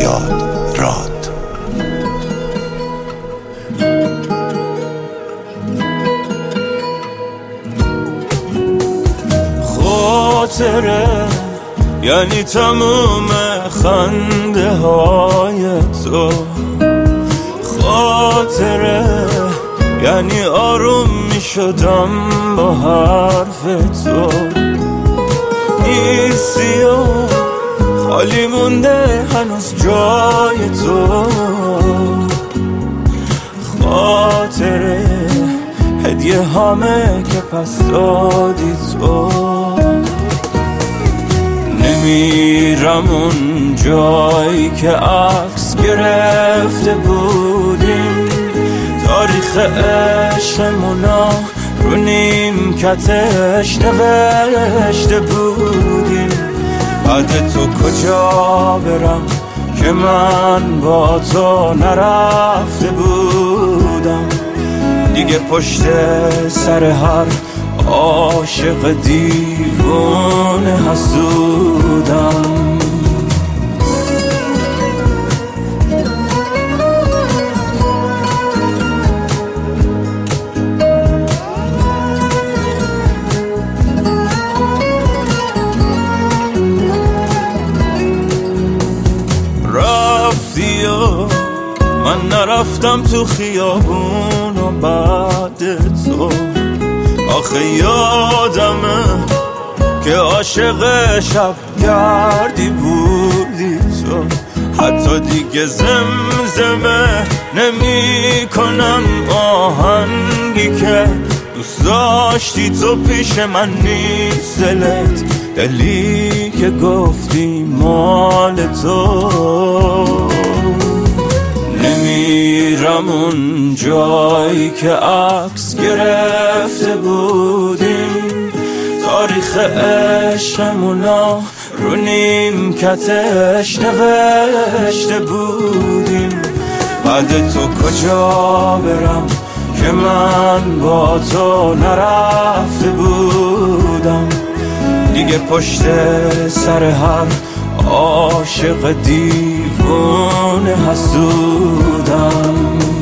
شهریاد راد. خاطره یعنی تموم خنده های تو، خاطره یعنی آروم می شدم با حرف تو. نیستی و خالی مونده هنوز جای تو، خاطره هدیه هامه که پس دادی تو. نمیرم اون جایی که عکس گرفته بودیم، تاریخ عشقمونا رو نیمکتش نوشته بودیم. بعد تو کجا برم که من با تو نرفته بودم، دیگه پشت سر هر عاشق دیوانه حسودم. رفتی و من نرفتم تو خیابون و بعد تو. آخه یادمه که عاشق شب گردی بودی تو. حتی دیگه زمزمه نمی کنم آهنگی که دوست داشتی تو پیش من نیست. دلت دلی که گفتی مال تو. نمیرم اون جایی که عکس گرفته بودیم، تاریخ عشقمونا رو نیمکتش نوشته بودیم. بعد تو کجا برم که من با تو نرفته بودم، دیگه پشت سر هر عاشق دیوانه حسودم.